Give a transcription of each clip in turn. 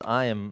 I am,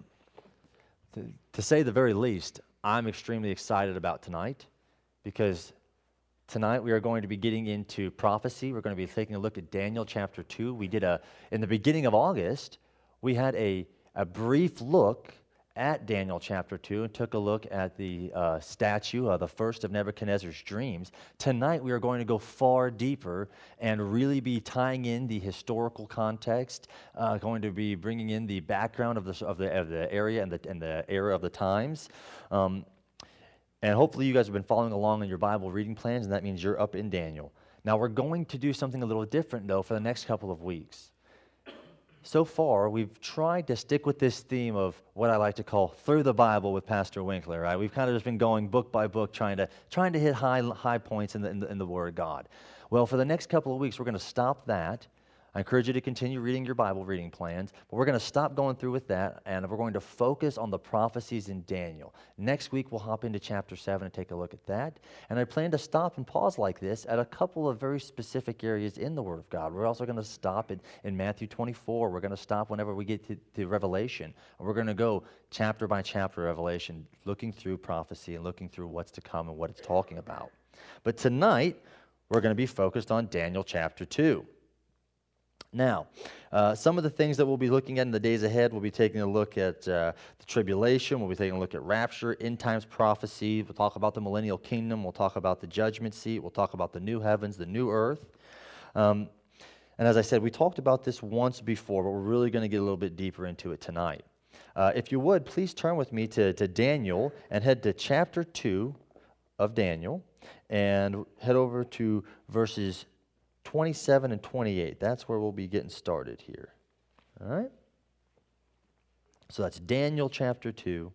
to say the very least, I'm extremely excited about tonight, because tonight we are going to be getting into prophecy. We're going to be taking a look at Daniel chapter 2. We did in the beginning of August, we had a brief look at Daniel chapter 2 and took a look at the statue of the first of Nebuchadnezzar's dreams. Tonight we are going to go far deeper and really be tying in the historical context, going to be bringing in the background of the area and the era of the times. And hopefully you guys have been following along in your Bible reading plans, and that means you're up in Daniel. Now we're going to do something a little different, though, for the next couple of weeks. So far, we've tried to stick with this theme of what I like to call Through the Bible with Pastor Winkler, right? We've kind of just been going book by book, trying to hit high points in the Word of God. Well, for the next couple of weeks, we're going to stop that. I encourage you to continue reading your Bible reading plans, but we're going to stop going through with that, and we're going to focus on the prophecies in Daniel. Next week, we'll hop into chapter 7 and take a look at that, and I plan to stop and pause like this at a couple of very specific areas in the Word of God. We're also going to stop in Matthew 24. We're going to stop whenever we get to Revelation, and we're going to go chapter by chapter Revelation, looking through prophecy and looking through what's to come and what it's talking about. But tonight, we're going to be focused on Daniel chapter 2. Now, some of the things that we'll be looking at in the days ahead, we'll be taking a look at the tribulation, we'll be taking a look at rapture, end times prophecy, we'll talk about the millennial kingdom, we'll talk about the judgment seat, we'll talk about the new heavens, the new earth. And as I said, we talked about this once before, but we're really going to get a little bit deeper into it tonight. If you would, please turn with me to Daniel and head to chapter 2 of Daniel and head over to verses 27 and 28. That's where we'll be getting started here. All right? So that's Daniel chapter 2.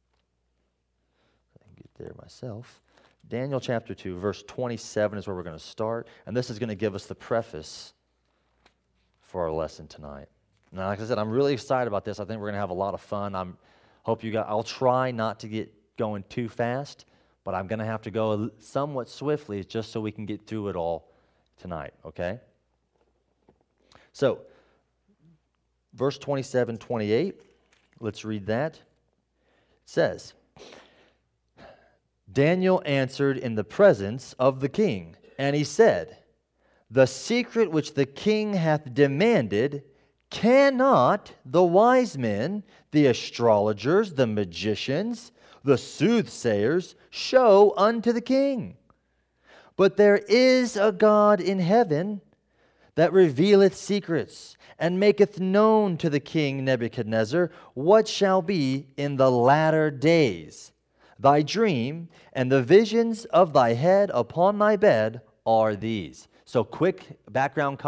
I can get there myself. Daniel chapter 2, verse 27 is where we're going to start. And this is going to give us the preface for our lesson tonight. Now, like I said, I'm really excited about this. I think we're going to have a lot of fun. I'll try not to get going too fast, but I'm going to have to go somewhat swiftly just so we can get through it all tonight, okay? So, verse 27, 28, let's read that. It says, Daniel answered in the presence of the king, and he said, The secret which the king hath demanded cannot the wise men, the astrologers, the magicians, the soothsayers show unto the king. But there is a God in heaven that revealeth secrets, and maketh known to the king Nebuchadnezzar what shall be in the latter days. Thy dream and the visions of thy head upon thy bed are these. So quick background,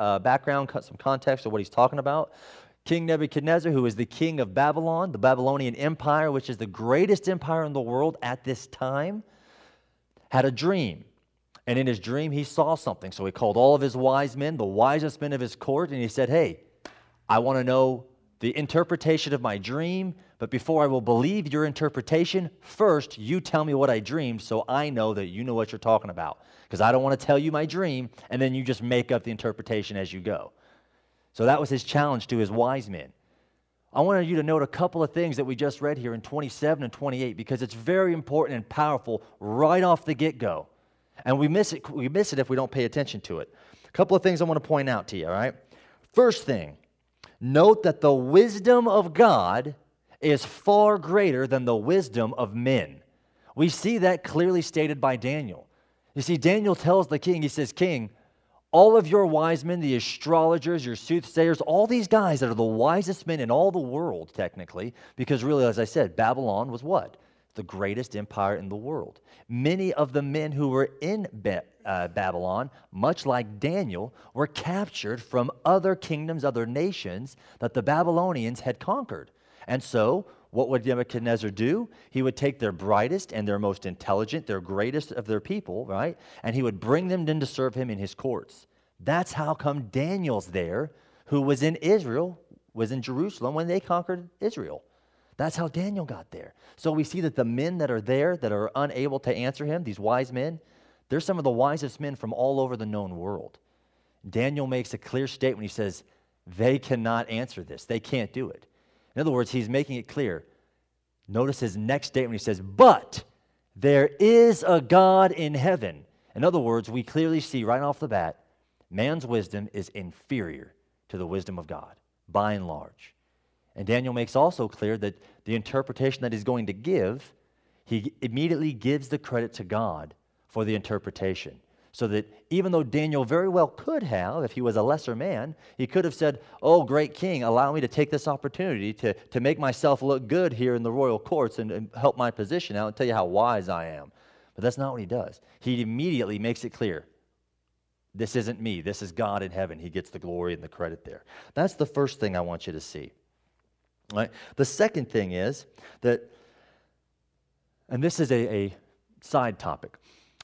some context of what he's talking about. King Nebuchadnezzar, who is the king of Babylon, the Babylonian Empire, which is the greatest empire in the world at this time, had a dream. And in his dream, he saw something. So he called all of his wise men, the wisest men of his court, and he said, Hey, I want to know the interpretation of my dream, but before I will believe your interpretation, first you tell me what I dreamed so I know that you know what you're talking about. Because I don't want to tell you my dream, and then you just make up the interpretation as you go. So that was his challenge to his wise men. I wanted you to note a couple of things that we just read here in 27 and 28, because it's very important and powerful right off the get-go. And we miss it if we don't pay attention to it. A couple of things I want to point out to you, all right? First thing, note that the wisdom of God is far greater than the wisdom of men. We see that clearly stated by Daniel. You see, Daniel tells the king, he says, King, all of your wise men, the astrologers, your soothsayers, all these guys that are the wisest men in all the world, technically, because really, as I said, Babylon was what? The greatest empire in the world. Many of the men who were in Babylon, much like Daniel, were captured from other kingdoms, other nations that the Babylonians had conquered. And so, what would Nebuchadnezzar do? He would take their brightest and their most intelligent, their greatest of their people, right? And he would bring them in to serve him in his courts. That's how come Daniel's there, who was in Israel, was in Jerusalem when they conquered Israel. That's how Daniel got there. So we see that the men that are there that are unable to answer him, these wise men, they're some of the wisest men from all over the known world. Daniel makes a clear statement. He says, they cannot answer this. They can't do it. In other words, he's making it clear. Notice his next statement when he says, but there is a God in heaven. In other words, we clearly see right off the bat, man's wisdom is inferior to the wisdom of God, by and large. And Daniel makes also clear that the interpretation that he's going to give, he immediately gives the credit to God for the interpretation. So that even though Daniel very well could have, if he was a lesser man, he could have said, oh, great king, allow me to take this opportunity to make myself look good here in the royal courts and help my position out and tell you how wise I am. But that's not what he does. He immediately makes it clear, this isn't me, this is God in heaven. He gets the glory and the credit there. That's the first thing I want you to see. All right? The second thing is that, and this is a side topic,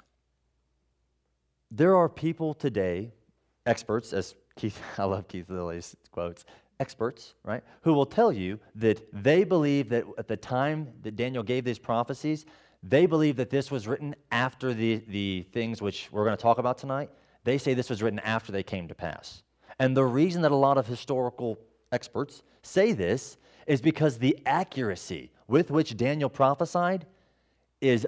there are people today, experts, as Keith, I love Keith Lilly's quotes, experts, right, who will tell you that they believe that at the time that Daniel gave these prophecies, they believe that this was written after the things which we're going to talk about tonight. They say this was written after they came to pass. And the reason that a lot of historical experts say this is because the accuracy with which Daniel prophesied is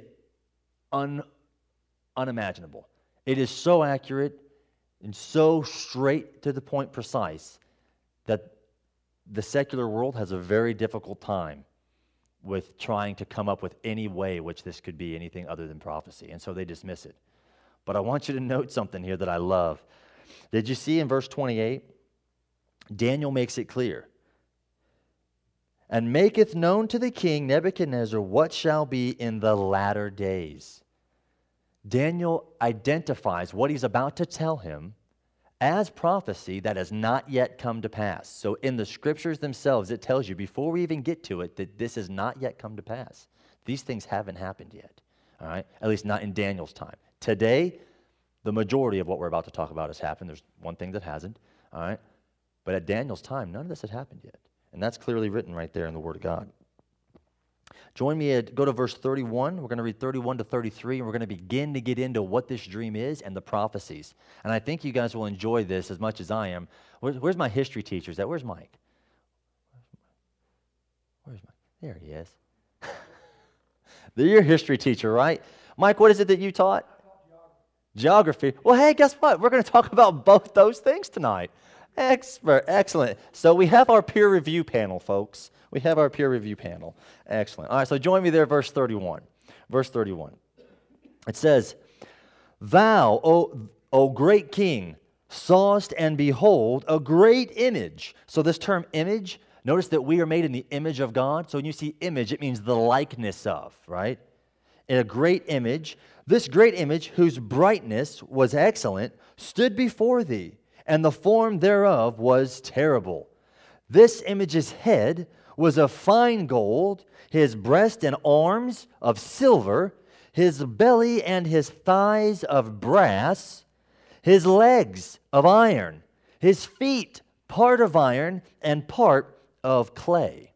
unimaginable. It is so accurate and so straight to the point precise that the secular world has a very difficult time with trying to come up with any way which this could be anything other than prophecy, and so they dismiss it. But I want you to note something here that I love. Did you see in verse 28? Daniel makes it clear. And maketh known to the king Nebuchadnezzar what shall be in the latter days. Daniel identifies what he's about to tell him as prophecy that has not yet come to pass. So in the scriptures themselves, it tells you before we even get to it that this has not yet come to pass. These things haven't happened yet, all right? At least not in Daniel's time. Today, the majority of what we're about to talk about has happened. There's one thing that hasn't, all right? But at Daniel's time, none of this had happened yet. And that's clearly written right there in the Word of God. Join me go to verse 31. We're going to read 31 to 33, and we're going to begin to get into what this dream is and the prophecies. And I think you guys will enjoy this as much as I am. Where's my history teacher? Where's Mike? Where's Mike? There he is. They're your history teacher, right? Mike, what is it that you taught? Geography. Well, hey, guess what? We're going to talk about both those things tonight. Excellent. So we have our peer review panel, folks. We have our peer review panel. Excellent. All right, so join me there, verse 31. Verse 31. It says, Thou, O great king, sawest and behold a great image. So this term image, notice that we are made in the image of God. So when you see image, it means the likeness of, right? In a great image, this great image, whose brightness was excellent, stood before thee, and the form thereof was terrible. This image's head was of fine gold, his breast and arms of silver, his belly and his thighs of brass, his legs of iron, his feet part of iron and part of clay.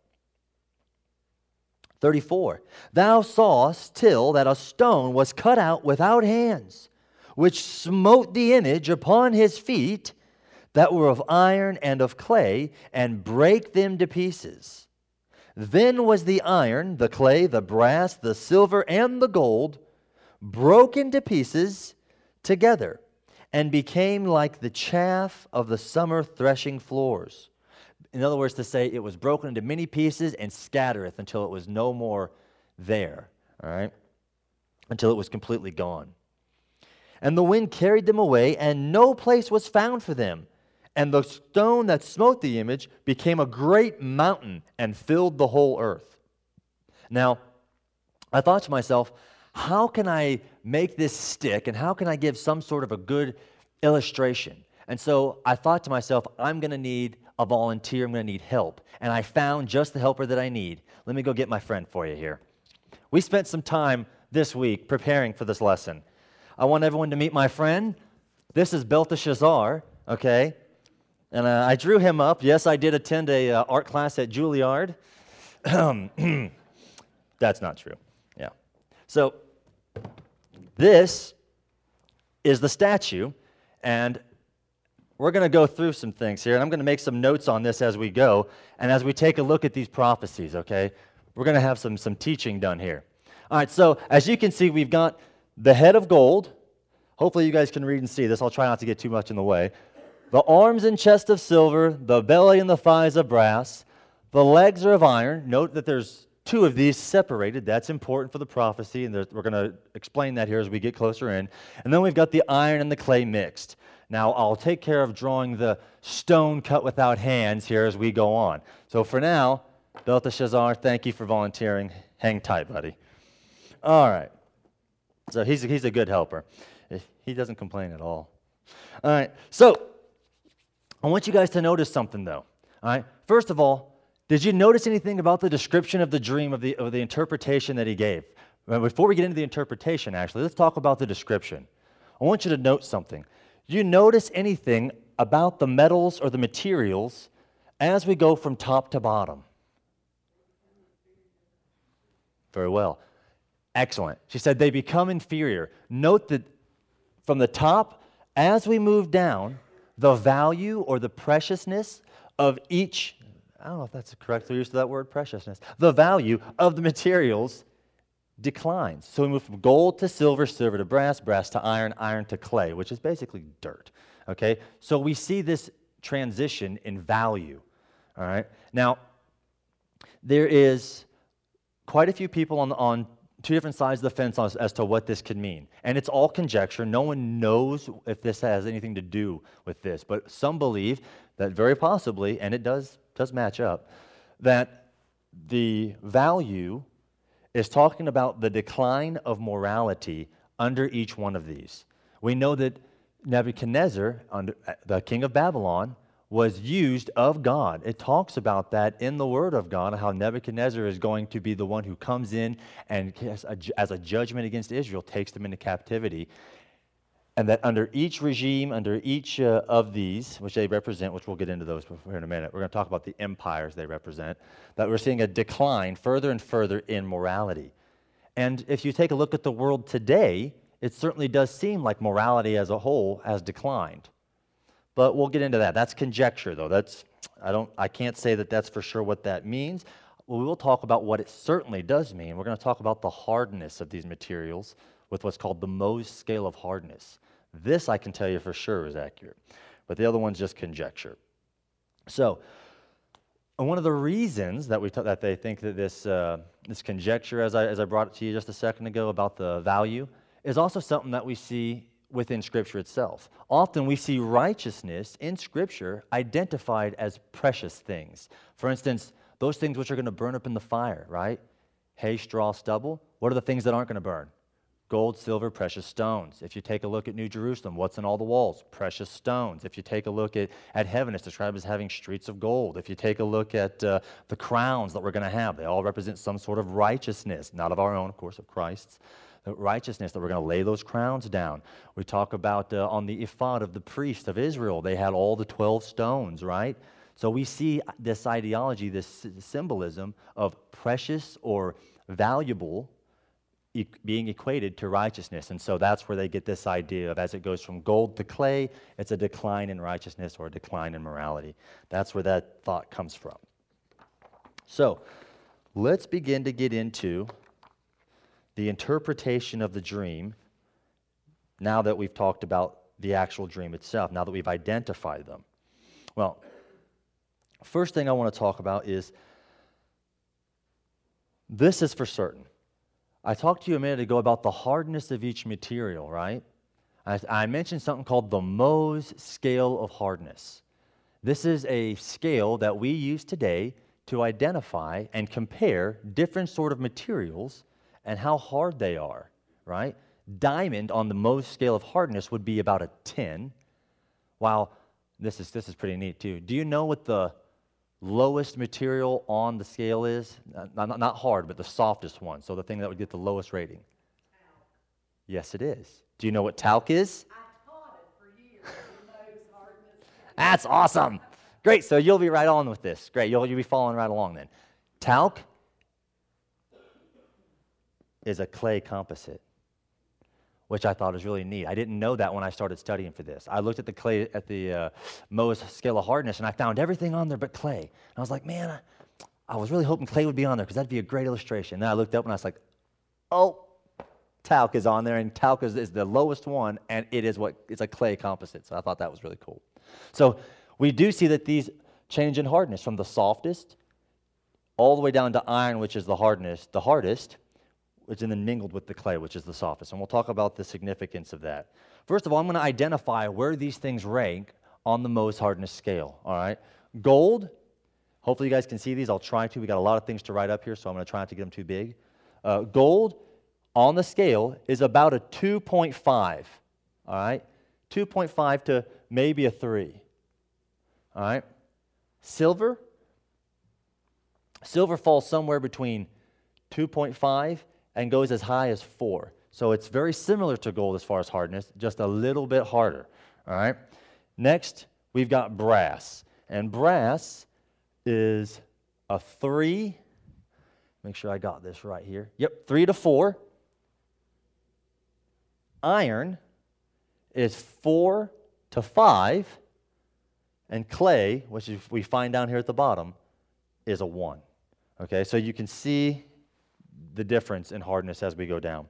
34. Thou sawest till that a stone was cut out without hands, which smote the image upon his feet that were of iron and of clay, and brake them to pieces. Then was the iron, the clay, the brass, the silver, and the gold broken to pieces together, and became like the chaff of the summer threshing floors. In other words, to say it was broken into many pieces and scattereth until it was no more there, all right? Until it was completely gone. And the wind carried them away, and no place was found for them. And the stone that smote the image became a great mountain and filled the whole earth. Now, I thought to myself, how can I make this stick, and how can I give some sort of a good illustration? And so I thought to myself, I'm going to need a volunteer. I'm going to need help. And I found just the helper that I need. Let me go get my friend for you here. We spent some time this week preparing for this lesson. I want everyone to meet my friend. This is Belteshazzar, okay? And I drew him up. Yes, I did attend a art class at Juilliard. That's not true. Yeah. So this is the statue, and we're going to go through some things here, and I'm going to make some notes on this as we go, and as we take a look at these prophecies, okay? We're going to have some teaching done here. All right, so as you can see, we've got the head of gold. Hopefully you guys can read and see this. I'll try not to get too much in the way. The arms and chest of silver, the belly and the thighs of brass, the legs are of iron. Note that there's two of these separated. That's important for the prophecy, and we're going to explain that here as we get closer in. And then we've got the iron and the clay mixed. Now, I'll take care of drawing the stone cut without hands here as we go on. So for now, Belteshazzar, thank you for volunteering. Hang tight, buddy. All right. So he's a good helper. He doesn't complain at all. All right. So I want you guys to notice something, though. All right. First of all, did you notice anything about the description of the dream, of the interpretation that he gave? Before we get into the interpretation, actually, let's talk about the description. I want you to note something. Do you notice anything about the metals or the materials as we go from top to bottom? Very well. Excellent. She said they become inferior. Note that from the top, as we move down, the value or the preciousness of each, I don't know if that's the correct use of that word, preciousness, the value of the materials declines. So we move from gold to silver, silver to brass, brass to iron, iron to clay, which is basically dirt. Okay? So we see this transition in value. All right? Now, there is quite a few people on two different sides of the fence as to what this could mean. And it's all conjecture. No one knows if this has anything to do with this. But some believe that very possibly, and it does match up, that the value is talking about the decline of morality under each one of these. We know that Nebuchadnezzar, the king of Babylon, was used of God. It talks about that in the Word of God, how Nebuchadnezzar is going to be the one who comes in and as a judgment against Israel, takes them into captivity. And that under each regime, under each of these, which they represent, which we'll get into those here in a minute, we're going to talk about the empires they represent, that we're seeing a decline further and further in morality. And if you take a look at the world today, it certainly does seem like morality as a whole has declined. But we'll get into that. That's conjecture, though. I can't say that that's for sure what that means. We will talk about what it certainly does mean. We're going to talk about the hardness of these materials with what's called the Mohs scale of hardness. This I can tell you for sure is accurate, but the other one's just conjecture. So, one of the reasons that they think that this conjecture, as I brought it to you just a second ago about the value, is also something that we see within Scripture itself. Often we see righteousness in Scripture identified as precious things. For instance, those things which are going to burn up in the fire, right? Hay, straw, stubble. What are the things that aren't going to burn? Gold, silver, precious stones. If you take a look at New Jerusalem, what's on all the walls? Precious stones. If you take a look at heaven, it's described as having streets of gold. If you take a look at the crowns that we're going to have, they all represent some sort of righteousness, not of our own, of course, of Christ's. The righteousness that we're going to lay those crowns down. We talk about on the ephod of the priest of Israel, they had all the 12 stones, right? So we see this ideology, this symbolism of precious or valuable being equated to righteousness. And so that's where they get this idea of as it goes from gold to clay, it's a decline in righteousness or a decline in morality. That's where that thought comes from. So let's begin to get into the interpretation of the dream now that we've talked about the actual dream itself, now that we've identified them. Well, first thing I want to talk about is this is for certain. I talked to you a minute ago about the hardness of each material, right? I mentioned something called the Mohs scale of hardness. This is a scale that we use today to identify and compare different sort of materials and how hard they are, right? Diamond on the Mohs scale of hardness would be about a 10, while this is pretty neat too. Do you know what the lowest material on the scale is? Not hard, but the softest one. So the thing that would get the lowest rating. Talc. Yes, it is. Do you know what talc is? I taught it for years. Mohs hardness. That's awesome. Great. So you'll be right on with this. Great. You'll be following right along then. Talc is a clay composite. which I thought was really neat. I didn't know that when I started studying for this. I looked at the clay, at the Mohs scale of hardness, and I found everything on there but clay. And I was like, man, I was really hoping clay would be on there because that'd be a great illustration. Then I looked up and I was like, oh, talc is on there, and talc is the lowest one, and it's a clay composite. So I thought that was really cool. So we do see that these change in hardness from the softest all the way down to iron, which is the hardest, which is then mingled with the clay, which is the softest. And we'll talk about the significance of that. First of all, I'm going to identify where these things rank on the Mohs hardness scale, all right? Gold, hopefully you guys can see these. I'll try to. We got a lot of things to write up here, so I'm going to try not to get them too big. Gold on the scale is about a 2.5, all right? 2.5 to maybe a 3, all right? Silver falls somewhere between 2.5 and goes as high as 4. So it's very similar to gold as far as hardness, just a little bit harder, all right? Next, we've got brass. And brass is a 3. Make sure I got this right here. Yep, 3 to 4. Iron is 4 to 5. And clay, which we find down here at the bottom, is a 1. Okay, so you can see the difference in hardness as we go down.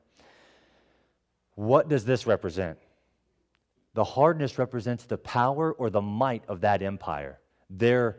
What does this represent? The hardness represents the power or the might of that empire, their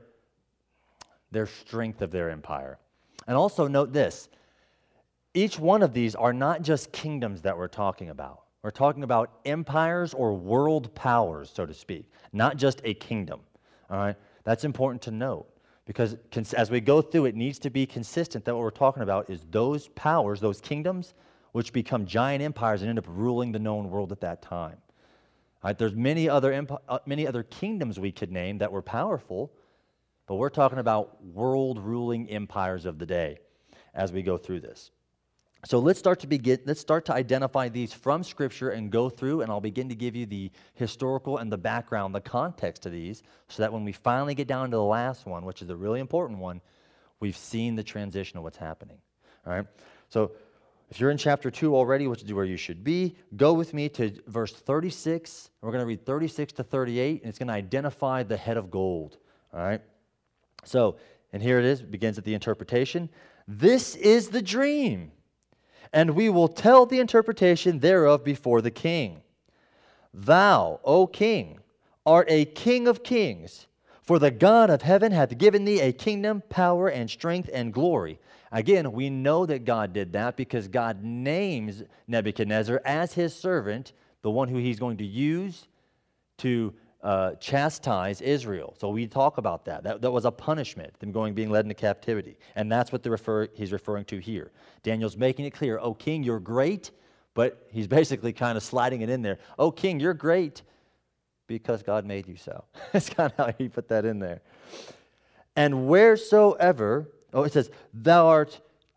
strength of their empire. And also note this, each one of these are not just kingdoms that we're talking about. We're talking about empires or world powers, so to speak, not just a kingdom. All right, that's important to note. Because as we go through, it needs to be consistent that what we're talking about is those powers, those kingdoms, which become giant empires and end up ruling the known world at that time. All right, there's many other kingdoms we could name that were powerful, but we're talking about world-ruling empires of the day as we go through this. So let's start to identify these from Scripture and go through, and I'll begin to give you the historical and the background, the context of these, so that when we finally get down to the last one, which is a really important one, we've seen the transition of what's happening. All right? So if you're in chapter 2 already, which is where you should be, go with me to verse 36. We're going to read 36 to 38, and it's going to identify the head of gold. All right? So, and here it is. It begins at the interpretation. This is the dream, and we will tell the interpretation thereof before the king. Thou, O king, art a king of kings, for the God of heaven hath given thee a kingdom, power, and strength, and glory. Again, we know that God did that because God names Nebuchadnezzar as his servant, the one who he's going to use to chastise Israel. So we talk about that. That was a punishment, them being led into captivity. And that's what he's referring to here. Daniel's making it clear, oh, king, you're great, but he's basically kind of sliding it in there. Oh, king, you're great because God made you so. That's kind of how he put that in there. And wheresoever, it says, Thou,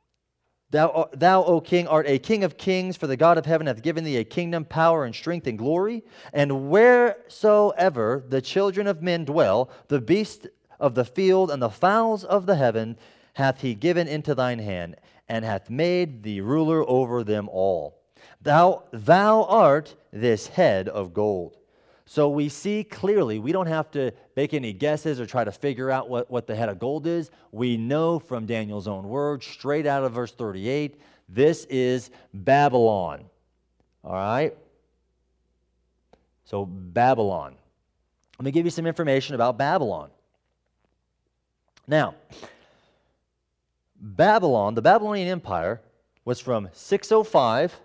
O king, art a king of kings, for the God of heaven hath given thee a kingdom, power, and strength, and glory. And wheresoever the children of men dwell, the beasts of the field and the fowls of the heaven hath he given into thine hand, and hath made thee ruler over them all. Thou art this head of gold. So we see clearly, we don't have to make any guesses or try to figure out what the head of gold is. We know from Daniel's own words, straight out of verse 38, this is Babylon. All right? So Babylon. Let me give you some information about Babylon. Now, Babylon, the Babylonian Empire, was from 605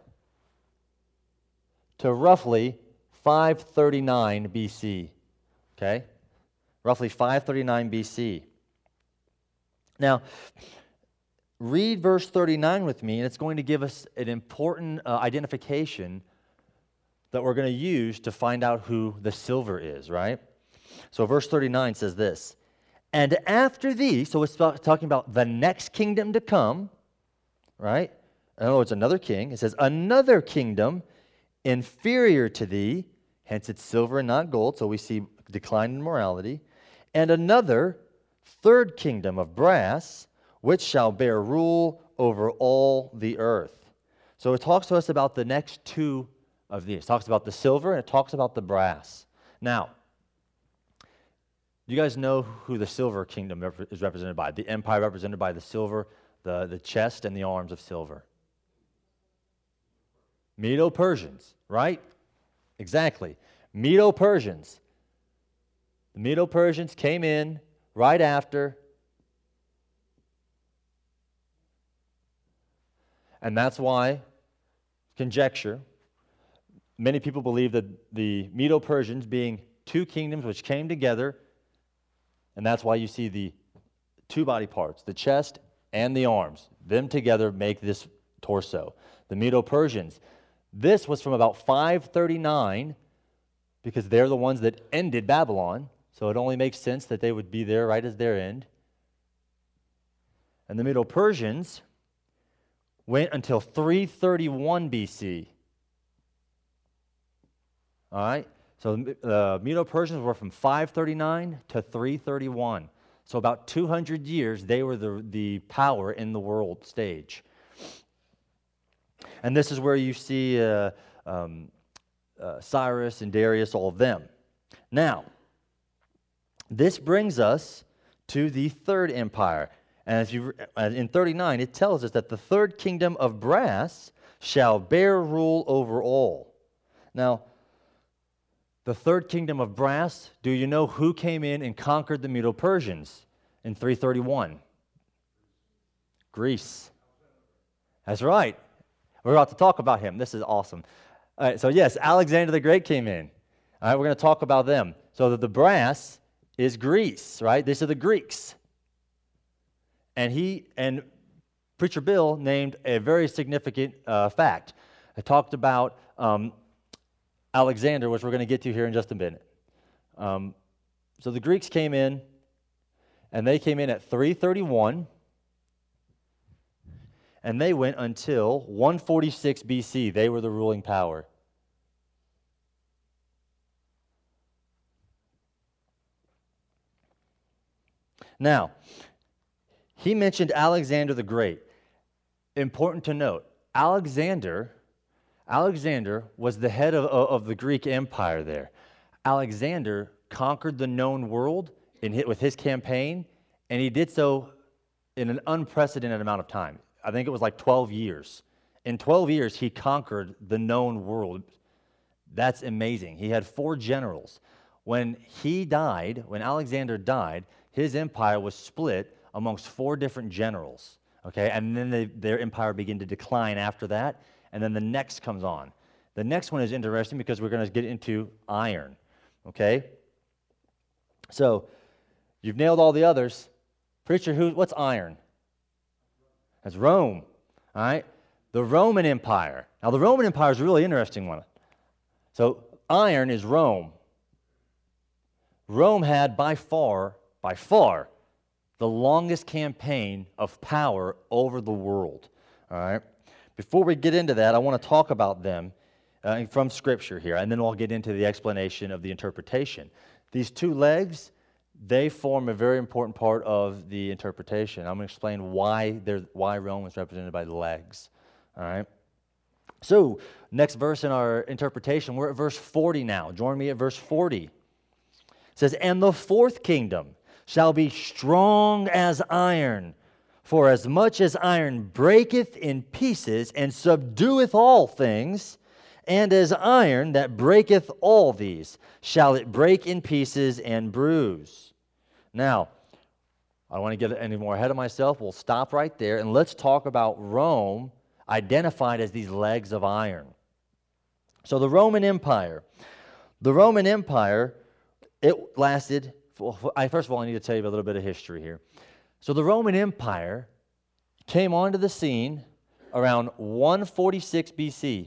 to roughly 539 BC, okay? Roughly 539 BC. Now, read verse 39 with me, and it's going to give us an important identification that we're going to use to find out who the silver is, right? So verse 39 says this, and after thee, so it's talking about the next kingdom to come, right? In other words, another king. It says, another kingdom inferior to thee, hence it's silver and not gold, so we see decline in morality. And another, third kingdom of brass, which shall bear rule over all the earth. So it talks to us about the next two of these. It talks about the silver and it talks about the brass. Now, you guys know who the silver kingdom is represented by? The empire represented by the silver, the chest and the arms of silver. Medo-Persians, right? Exactly. Medo-Persians. The Medo-Persians came in right after, and that's why, conjecture, many people believe that the Medo-Persians being two kingdoms which came together, and that's why you see the two body parts, the chest and the arms. Them together make this torso. The Medo-Persians. This was from about 539, because they're the ones that ended Babylon, so it only makes sense that they would be there right as their end. And the Medo-Persians went until 331 BC. All right? So the Medo-Persians were from 539 to 331. So about 200 years, they were the power in the world stage. And this is where you see Cyrus and Darius, all of them. Now, this brings us to the third empire. And in 39, it tells us that the third kingdom of brass shall bear rule over all. Now, the third kingdom of brass, do you know who came in and conquered the Medo-Persians in 331? Greece. That's right. We're about to talk about him. This is awesome. All right, so yes, Alexander the Great came in. All right, we're going to talk about them. So the brass is Greece, right? These are the Greeks. And Preacher Bill named a very significant fact. I talked about Alexander, which we're going to get to here in just a minute. So the Greeks came in, and they came in at 331, and they went until 146 BC. They were the ruling power. Now, he mentioned Alexander the Great. Important to note, Alexander was the head of the Greek Empire there. Alexander conquered the known world with his campaign, and he did so in an unprecedented amount of time. I think it was like 12 years. In 12 years, he conquered the known world. That's amazing. He had 4 generals. When Alexander died, his empire was split amongst 4 different generals. Okay, and then their empire began to decline after that, and then the next comes on. The next one is interesting because we're going to get into iron. Okay? So, you've nailed all the others. Preacher, what's iron? That's Rome. All right? The Roman Empire. Now, the Roman Empire is a really interesting one. So, iron is Rome. Rome had by far, the longest campaign of power over the world. All right? Before we get into that, I want to talk about them from Scripture here, and then we'll get into the explanation of the interpretation. These 2 legs, they form a very important part of the interpretation. I'm going to explain why Rome is represented by the legs. All right? So, next verse in our interpretation, we're at verse 40 now. Join me at verse 40. It says, "And the fourth kingdom shall be strong as iron, for as much as iron breaketh in pieces and subdueth all things, and as iron that breaketh all these, shall it break in pieces and bruise." Now, I don't want to get any more ahead of myself. We'll stop right there, and let's talk about Rome identified as these legs of iron. So the Roman Empire. It lasted, first of all, I need to tell you a little bit of history here. So the Roman Empire came onto the scene around 146 BC.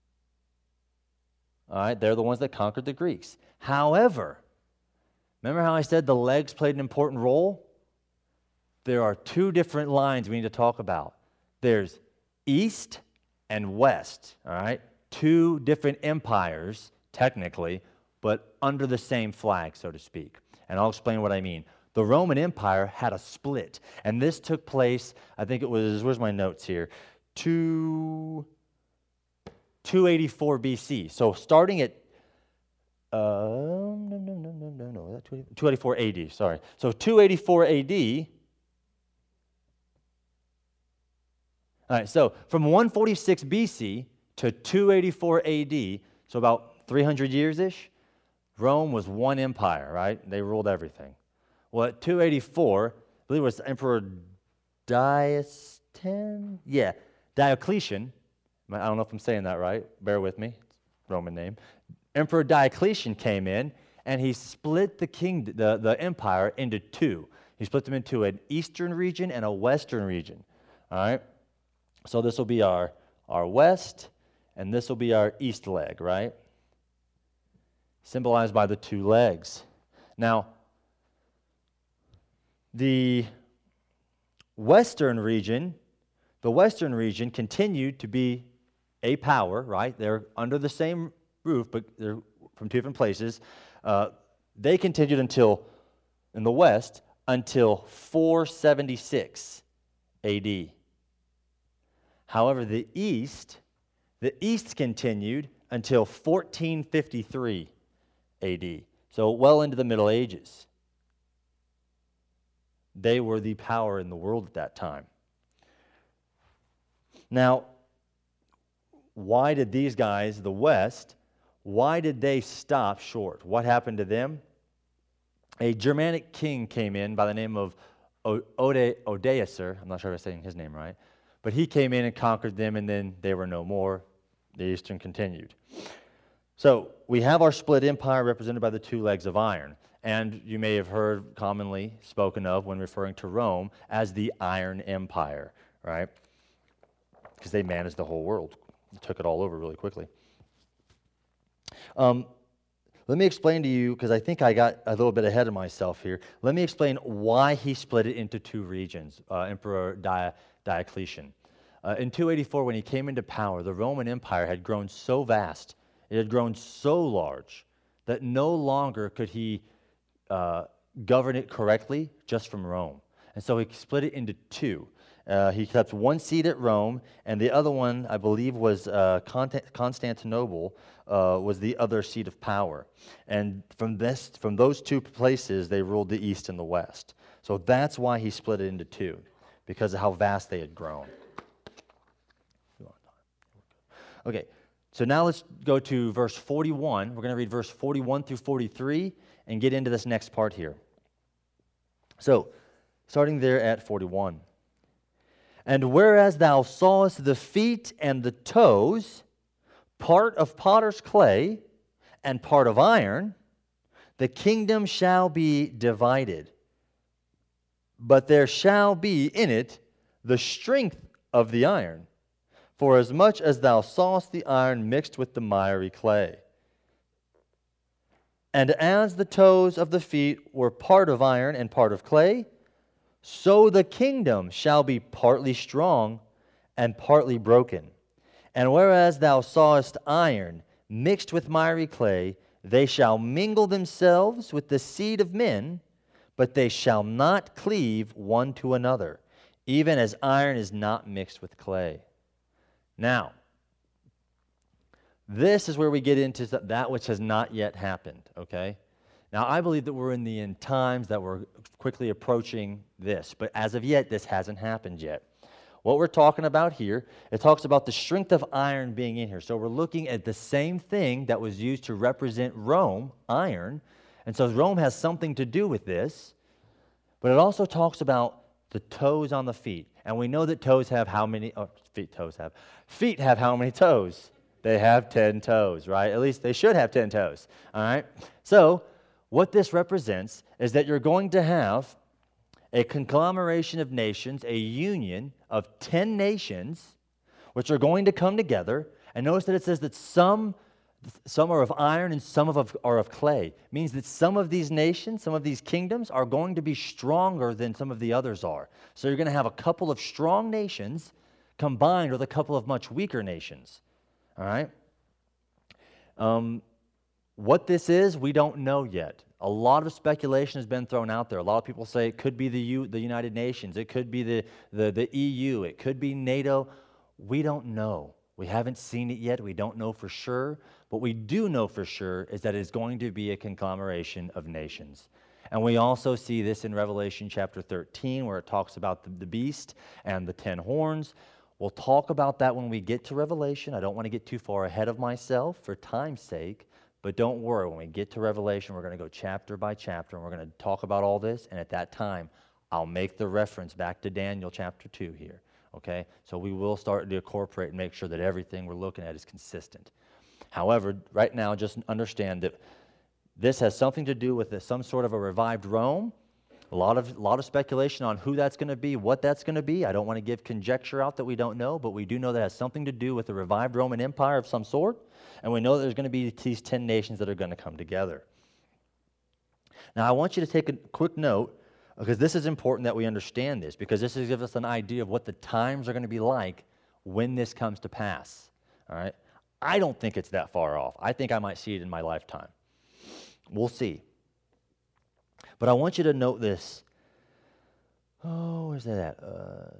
All right, they're the ones that conquered the Greeks. However, remember how I said the legs played an important role? There are 2 different lines we need to talk about. There's East and West, all right? 2 different empires, technically, but under the same flag, so to speak. And I'll explain what I mean. The Roman Empire had a split, and this took place, I think it was, where's my notes here? 284 BC. So starting at, no, 284 AD, sorry. So 284 AD. All right, so from 146 BC to 284 AD, so about 300 years-ish, Rome was one empire, right? They ruled everything. Well, at 284, I believe it was Emperor Diocletian? Yeah, Diocletian. I don't know if I'm saying that right. Bear with me. It's a Roman name. Emperor Diocletian came in, and he split the empire into two. He split them into an eastern region and a western region. All right? So this will be our west, and this will be our east leg, right? Symbolized by the two legs. Now, the western region continued to be a power, right? They're under the same roof, but they're from two different places. They continued in the west, until 476 AD. However, the east continued until 1453 AD. So well into the Middle Ages. They were the power in the world at that time. Now, why did these guys, the West, why did they stop short? What happened to them? A Germanic king came in by the name of Odoacer. I'm not sure if I'm saying his name right. But he came in and conquered them, and then they were no more. The Eastern continued. So we have our split empire represented by the two legs of iron. And you may have heard commonly spoken of when referring to Rome as the Iron Empire, right? Because they managed the whole world. They took it all over really quickly. Let me explain to you, because I think I got a little bit ahead of myself here. Let me explain why he split it into two regions, Emperor Diocletian. In 284, when he came into power, the Roman Empire had grown so vast, it had grown so large, that no longer could he govern it correctly just from Rome. And so he split it into two. He kept one seat at Rome, and the other one, I believe, was Constantinople, was the other seat of power. And from those two places, they ruled the east and the west. So that's why he split it into two, because of how vast they had grown. Okay, so now let's go to verse 41. We're going to read verse 41 through 43 and get into this next part here. So, starting there at 41. And whereas thou sawest the feet and the toes, part of potter's clay and part of iron, the kingdom shall be divided. But there shall be in it the strength of the iron, for as much as thou sawest the iron mixed with the miry clay. And as the toes of the feet were part of iron and part of clay, so the kingdom shall be partly strong and partly broken. And whereas thou sawest iron mixed with miry clay, they shall mingle themselves with the seed of men, but they shall not cleave one to another, even as iron is not mixed with clay. Now, this is where we get into that which has not yet happened, okay? Now, I believe that we're in the end times, that we're quickly approaching this, but as of yet, this hasn't happened yet. What we're talking about here, it talks about the strength of iron being in here. So we're looking at the same thing that was used to represent Rome, iron, and so Rome has something to do with this, but it also talks about the toes on the feet. And we know that toes have how many, feet have how many toes? They have 10 toes, right? At least they should have 10 toes, all right? So what this represents is that you're going to have a conglomeration of nations, a union of 10 nations, which are going to come together. And notice that it says that some are of iron and some are of clay. It means that some of these nations, some of these kingdoms are going to be stronger than some of the others are. So you're going to have a couple of strong nations combined with a couple of much weaker nations. All right? What this is, we don't know yet. A lot of speculation has been thrown out there. A lot of people say it could be the United Nations. It could be the EU. It could be NATO. We don't know. We haven't seen it yet. We don't know for sure. What we do know for sure is that it's going to be a conglomeration of nations. And we also see this in Revelation chapter 13, where it talks about the beast and the 10 horns. We'll talk about that when we get to Revelation. I don't want to get too far ahead of myself for time's sake, but don't worry. When we get to Revelation, we're going to go chapter by chapter, and we're going to talk about all this, and at that time, I'll make the reference back to Daniel chapter 2 here, okay? So we will start to incorporate and make sure that everything we're looking at is consistent. However, right now, just understand that this has something to do with some sort of a revived Rome. A lot of speculation on who that's going to be, what that's going to be. I don't want to give conjecture out that we don't know, but we do know that it has something to do with a revived Roman Empire of some sort, and we know that there's going to be these 10 nations that are going to come together. Now, I want you to take a quick note, because this is important that we understand this, because this gives us an idea of what the times are going to be like when this comes to pass. All right? I don't think it's that far off. I think I might see it in my lifetime. We'll see. But I want you to note this. Oh, where's that at?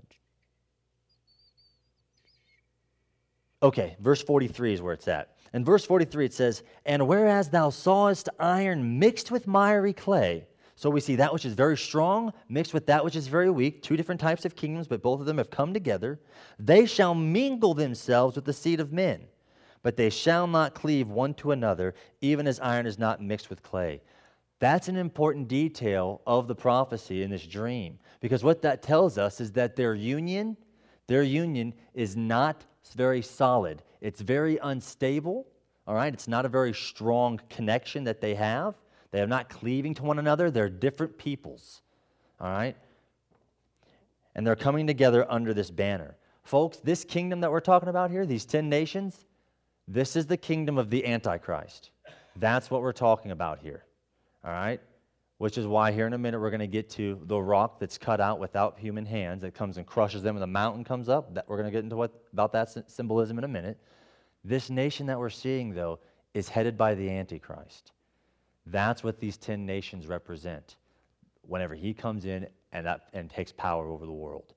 Okay, verse 43 is where it's at. In verse 43 it says, "And whereas thou sawest iron mixed with miry clay," so we see that which is very strong mixed with that which is very weak, two different types of kingdoms, but both of them have come together. "They shall mingle themselves with the seed of men, but they shall not cleave one to another, even as iron is not mixed with clay." That's an important detail of the prophecy in this dream, because what that tells us is that their union is not very solid. It's very unstable, all right? It's not a very strong connection that they have. They are not cleaving to one another. They're different peoples, all right? And they're coming together under this banner. Folks, this kingdom that we're talking about here, these 10 nations, this is the kingdom of the Antichrist. That's what we're talking about here, all right? Which is why here in a minute we're going to get to the rock that's cut out without human hands that comes and crushes them, and the mountain comes up. We're going to get into about that symbolism in a minute. This nation that we're seeing, though, is headed by the Antichrist. That's what these 10 nations represent whenever he comes in and takes power over the world.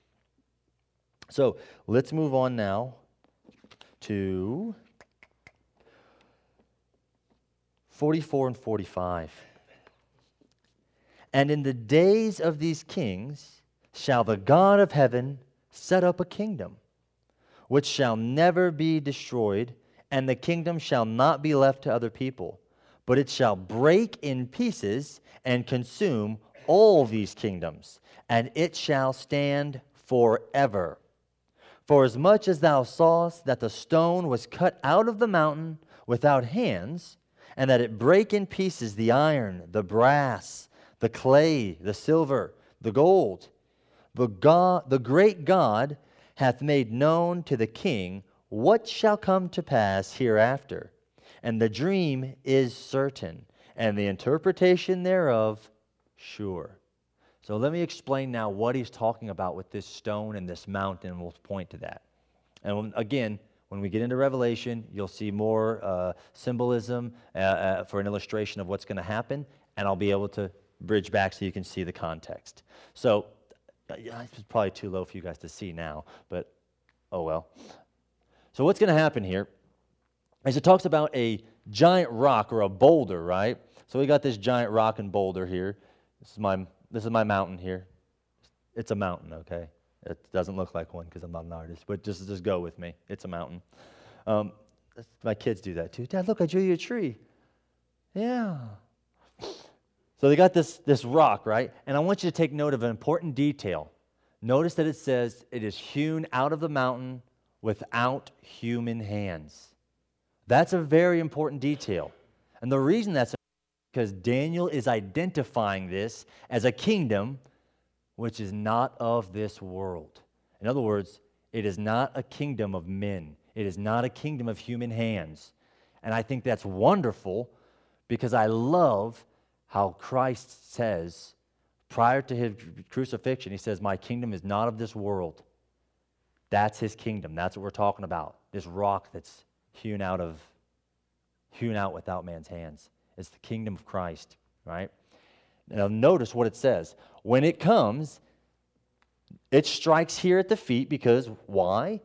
So let's move on now to 44 and 45. "And in the days of these kings shall the God of heaven set up a kingdom, which shall never be destroyed, and the kingdom shall not be left to other people, but it shall break in pieces and consume all these kingdoms, and it shall stand forever. For as much as thou sawest that the stone was cut out of the mountain without hands, and that it brake in pieces the iron, the brass, the clay, the silver, the gold, the great God hath made known to the king what shall come to pass hereafter. And the dream is certain, and the interpretation thereof sure." So let me explain now what he's talking about with this stone and this mountain, and we'll point to that. And again, when we get into Revelation, you'll see more symbolism for an illustration of what's going to happen, and I'll be able to bridge back so you can see the context. So it's probably too low for you guys to see now, but oh well. So what's going to happen here is it talks about a giant rock or a boulder, right? So we got this giant rock and boulder here. This is my mountain here. It's a mountain, okay? It doesn't look like one because I'm not an artist, but just go with me. It's a mountain. My kids do that too. "Dad, look, I drew you a tree." Yeah. So they got this rock, right? And I want you to take note of an important detail. Notice that it says it is hewn out of the mountain without human hands. That's a very important detail. And the reason that's because Daniel is identifying this as a kingdom which is not of this world. In other words, it is not a kingdom of men. It is not a kingdom of human hands. And I think that's wonderful because I love how Christ says, prior to his crucifixion, he says, "My kingdom is not of this world." That's his kingdom. That's what we're talking about. This rock that's hewn out without man's hands. It's the kingdom of Christ, right? Now notice what it says. When it comes, it strikes here at the feet because why?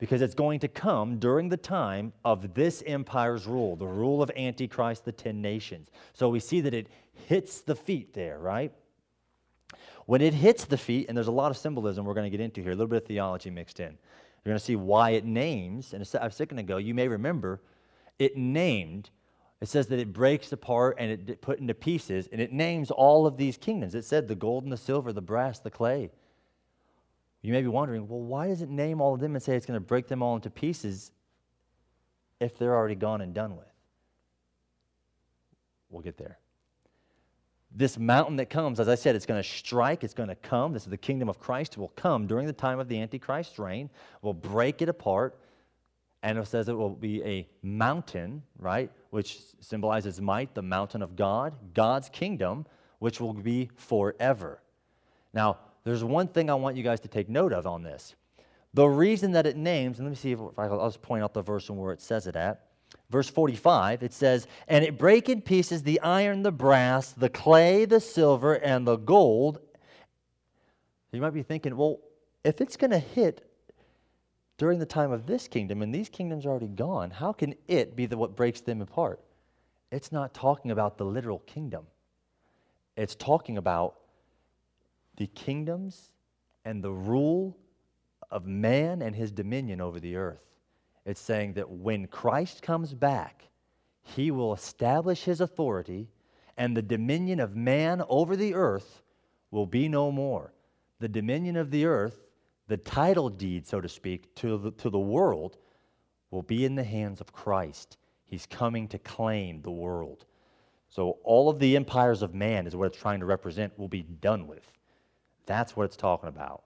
because it's going to come during the time of this empire's rule, the rule of Antichrist, the 10 nations. So we see that it hits the feet there, right? When it hits the feet, and there's a lot of symbolism we're going to get into here, a little bit of theology mixed in. You're going to see why it names, and a second ago, you may remember, it named, it says that it breaks apart and it put into pieces, and it names all of these kingdoms. It said the gold and the silver, the brass, the clay. You may be wondering, well, why does it name all of them and say it's going to break them all into pieces if they're already gone and done with? We'll get there. This mountain that comes, as I said, it's going to strike, it's going to come. This is the kingdom of Christ. It will come during the time of the Antichrist's reign. We'll break it apart, and it says it will be a mountain, right, which symbolizes might, the mountain of God, God's kingdom, which will be forever. Now, there's one thing I want you guys to take note of on this. The reason that it names, and let me see if I'll just point out the verse and where it says it at. Verse 45, it says, "And it brake in pieces the iron, the brass, the clay, the silver, and the gold." You might be thinking, well, if it's going to hit during the time of this kingdom, and these kingdoms are already gone, how can it be what breaks them apart? It's not talking about the literal kingdom. It's talking about the kingdoms and the rule of man and his dominion over the earth. It's saying that when Christ comes back, he will establish his authority, and the dominion of man over the earth will be no more. The dominion of the earth, the title deed, so to speak, to the world, will be in the hands of Christ. He's coming to claim the world. So all of the empires of man is what it's trying to represent will be done with. That's what it's talking about.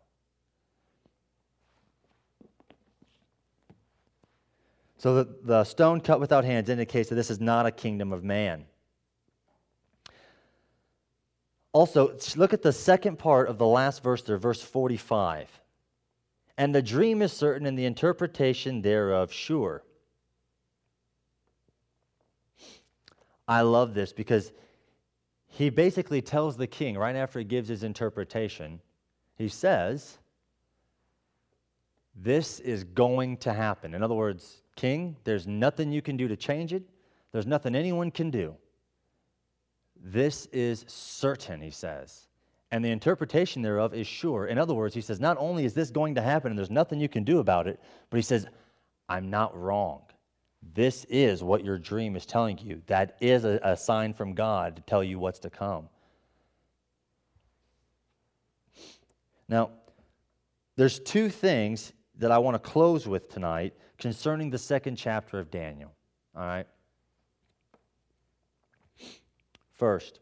So the stone cut without hands indicates that this is not a kingdom of man. Also, look at the second part of the last verse there, verse 45. "And the dream is certain, and the interpretation thereof sure." I love this because he basically tells the king, right after he gives his interpretation, he says, this is going to happen. In other words, king, there's nothing you can do to change it. There's nothing anyone can do. This is certain, he says. And the interpretation thereof is sure. In other words, he says, not only is this going to happen and there's nothing you can do about it, but he says, I'm not wrong. This is what your dream is telling you. That is a sign from God to tell you what's to come. Now, there's two things that I want to close with tonight concerning the second chapter of Daniel. All right? First,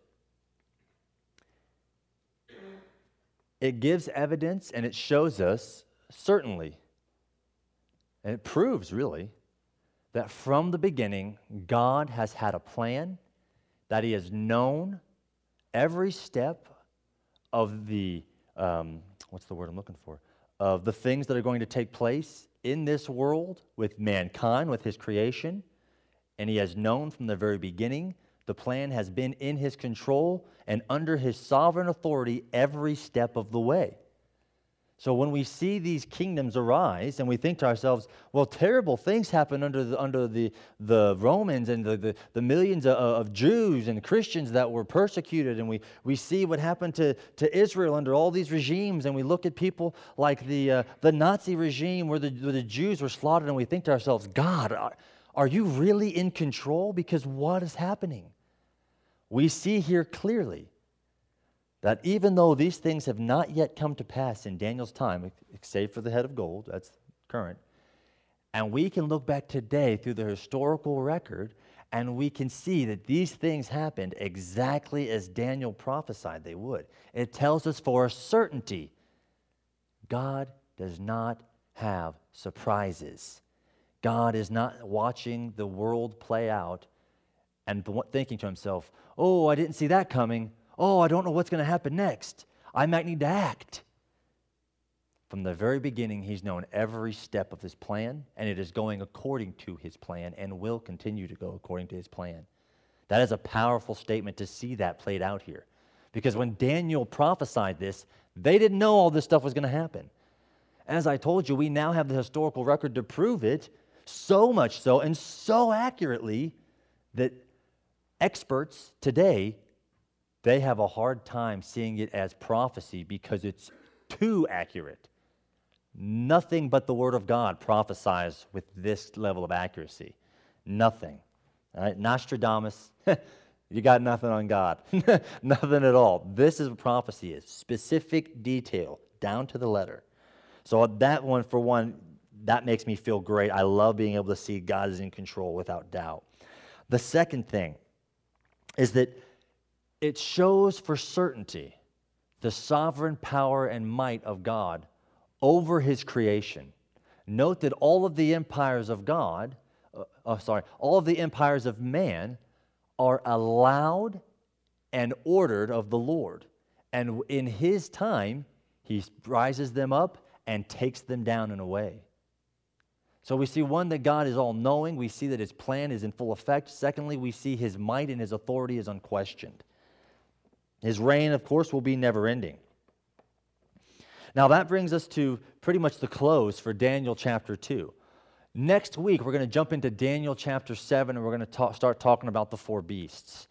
it gives evidence and it shows us, certainly, and it proves really, that from the beginning, God has had a plan, that he has known every step of the, what's the word I'm looking for? Of the things that are going to take place in this world with mankind, with his creation. And he has known from the very beginning, the plan has been in his control and under his sovereign authority every step of the way. So when we see these kingdoms arise and we think to ourselves, well, terrible things happen under the Romans and the millions of Jews and Christians that were persecuted, and we see what happened to Israel under all these regimes, and we look at people like the Nazi regime where the Jews were slaughtered, and we think to ourselves, God, are you really in control? Because what is happening? We see here clearly that even though these things have not yet come to pass in Daniel's time, save for the head of gold, that's current, and we can look back today through the historical record, and we can see that these things happened exactly as Daniel prophesied they would. It tells us for a certainty, God does not have surprises. God is not watching the world play out and thinking to himself, oh, I didn't see that coming. Oh, I don't know what's going to happen next. I might need to act. From the very beginning, he's known every step of his plan, and it is going according to his plan and will continue to go according to his plan. That is a powerful statement to see that played out here. Because when Daniel prophesied this, they didn't know all this stuff was going to happen. As I told you, we now have the historical record to prove it, so much so and so accurately that experts today, they have a hard time seeing it as prophecy because it's too accurate. Nothing but the Word of God prophesies with this level of accuracy. Nothing. All right? Nostradamus, you got nothing on God. Nothing at all. This is what prophecy is. Specific detail, down to the letter. So that one, for one, that makes me feel great. I love being able to see God is in control without doubt. The second thing is that it shows for certainty the sovereign power and might of God over his creation. Note that all of the empires of God, all of the empires of man are allowed and ordered of the Lord. And in his time, he rises them up and takes them down and away. So we see, one, that God is all-knowing. We see that his plan is in full effect. Secondly, we see his might and his authority is unquestioned. His reign, of course, will be never-ending. Now that brings us to pretty much the close for Daniel chapter 2. Next week, we're going to jump into Daniel chapter 7, and we're going to start talking about the four beasts.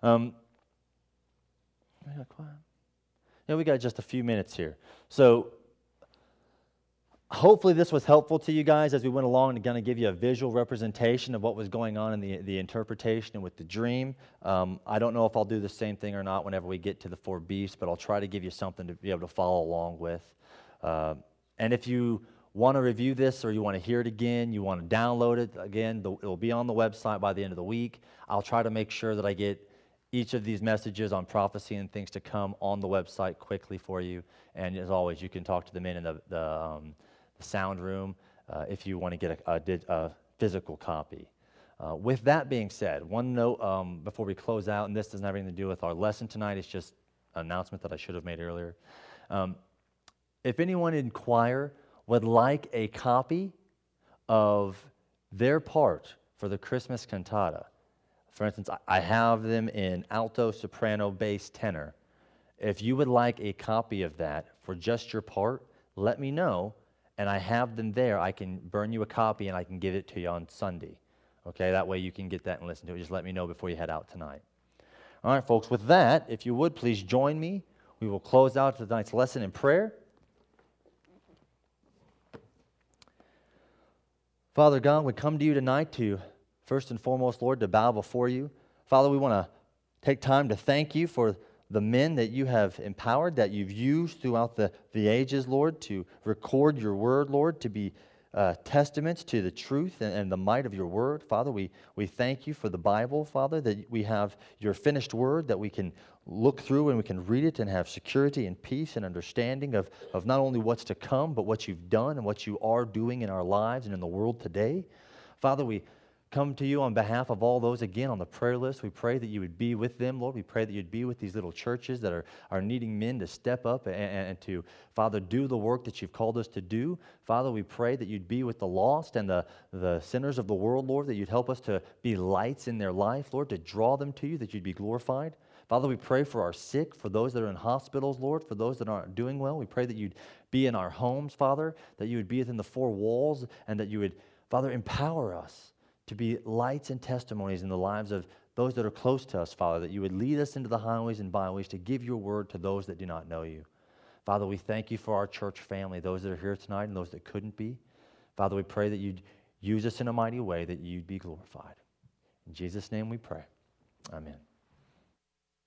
We got just a few minutes here. So hopefully this was helpful to you guys as we went along and going to give you a visual representation of what was going on in the interpretation and with the dream. I don't know if I'll do the same thing or not whenever we get to the four beasts, but I'll try to give you something to be able to follow along with. And if you want to review this or you want to hear it again, you want to download it, again, it will be on the website by the end of the week. I'll try to make sure that I get each of these messages on prophecy and things to come on the website quickly for you. And as always, you can talk to the men in the sound room if you want to get a physical copy. With that being said, one note before we close out, and this doesn't have anything to do with our lesson tonight, it's just an announcement that I should have made earlier. If anyone in choir would like a copy of their part for the Christmas cantata, for instance, I have them in alto, soprano, bass, tenor. If you would like a copy of that for just your part, let me know, and I have them there. I can burn you a copy, and I can give it to you on Sunday. Okay, that way you can get that and listen to it. Just let me know before you head out tonight. All right, folks, with that, if you would, please join me. We will close out tonight's lesson in prayer. Father God, we come to you tonight to, first and foremost, Lord, to bow before you. Father, we want to take time to thank you for the men that you have empowered, that you've used throughout the ages, Lord, to record your word, Lord, to be testaments to the truth and the might of your word. Father, we thank you for the Bible, Father, that we have your finished word, that we can look through and we can read it and have security and peace and understanding of not only what's to come, but what you've done and what you are doing in our lives and in the world today. Father, we come to you on behalf of all those, again, on the prayer list. We pray that you would be with them, Lord. We pray that you'd be with these little churches that are needing men to step up and to, Father, do the work that you've called us to do. Father, we pray that you'd be with the lost and the sinners of the world, Lord, that you'd help us to be lights in their life, Lord, to draw them to you, that you'd be glorified. Father, we pray for our sick, for those that are in hospitals, Lord, for those that aren't doing well. We pray that you'd be in our homes, Father, that you would be within the four walls, and that you would, Father, empower us to be lights and testimonies in the lives of those that are close to us, Father, that you would lead us into the highways and byways to give your word to those that do not know you. Father, we thank you for our church family, those that are here tonight and those that couldn't be. Father, we pray that you'd use us in a mighty way, that you'd be glorified. In Jesus' name we pray. Amen.